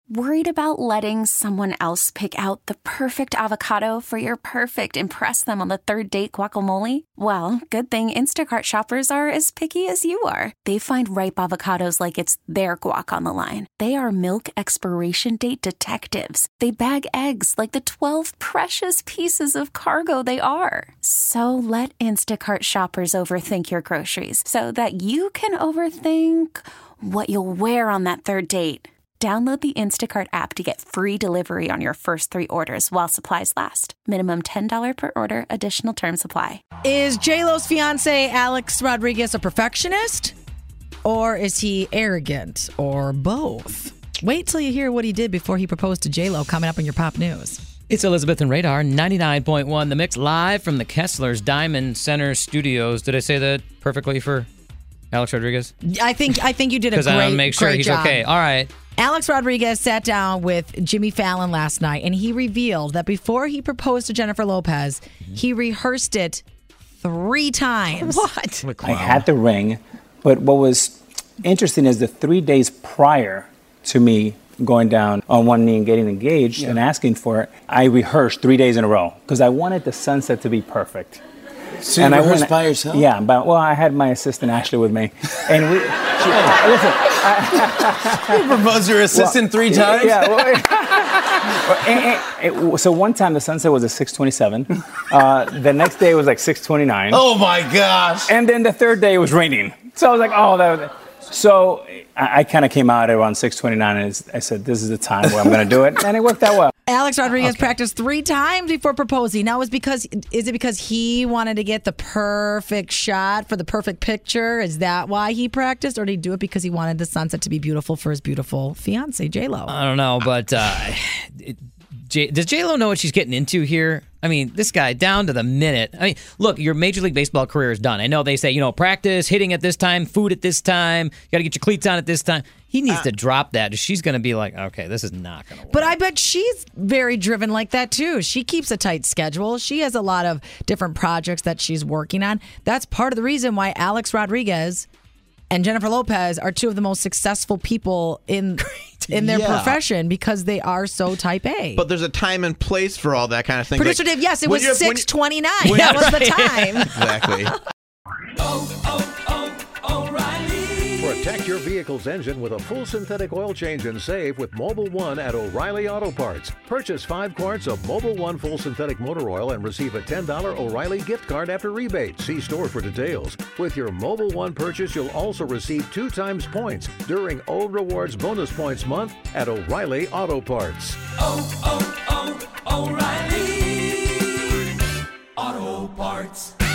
Worried about letting someone else pick out the perfect avocado for your perfect impress them on the third date guacamole? Well, good thing Instacart shoppers are as picky as you are. They find ripe avocados like it's their guac on the line. They are milk expiration date detectives. They bag eggs like the 12 precious pieces of cargo they are. So let Instacart shoppers overthink your groceries so that you can overthink what you'll wear on that third date. Download the Instacart app to get free delivery on your first 3 orders while supplies last. Minimum $10 per order. Additional terms apply. Is J-Lo's fiance Alex Rodriguez a perfectionist? Or is he arrogant? Or both? Wait till you hear what he did before he proposed to J-Lo, coming up in your pop news. It's Elizabeth and Radar, 99.1 The Mix, live from the Kessler's Diamond Center Studios. Did I say that perfectly for Alex Rodriguez? I think you did a great job. Because I want to make sure he's okay. All right. Alex Rodriguez sat down with Jimmy Fallon last night, and he revealed that before he proposed to Jennifer Lopez, he rehearsed it 3 times. What? I had the ring, but what was interesting is the 3 days prior to me going down on one knee and getting engaged and asking for it, I rehearsed 3 days in a row because I wanted the sunset to be perfect. So you rehearsed by yourself? Yeah, but I had my assistant Ashley with me, and you proposed to your assistant 3 times? Yeah. So one time the sunset was at 6:27. The next day was like 6:29. Oh my gosh! And then the third day it was raining. So I was like, So I kind of came out around 6:29, and I said, "This is the time where I'm going to do it," and it worked out well. Alex Rodriguez practiced 3 times before proposing. Now, is it because he wanted to get the perfect shot for the perfect picture? Is that why he practiced, or did he do it because he wanted the sunset to be beautiful for his beautiful fiance, J-Lo? I don't know, but does J-Lo know what she's getting into here? I mean, this guy, down to the minute. I mean, look, your Major League Baseball career is done. I know they say, practice, hitting at this time, food at this time, you got to get your cleats on at this time. He needs to drop that. She's going to be like, okay, this is not going to work. But I bet she's very driven like that, too. She keeps a tight schedule. She has a lot of different projects that she's working on. That's part of the reason why Alex Rodriguez and Jennifer Lopez are 2 of the most successful people in their profession because they are so type A. But there's a time and place for all that kind of thing. Producer Dave, yes, it was 6:29. That was the time. Exactly. Protect your vehicle's engine with a full synthetic oil change and save with Mobil 1 at O'Reilly Auto Parts. Purchase 5 quarts of Mobil 1 full synthetic motor oil and receive a $10 O'Reilly gift card after rebate. See store for details. With your Mobil 1 purchase, you'll also receive 2 times points during O Rewards Bonus Points Month at O'Reilly Auto Parts. O'Reilly Auto Parts.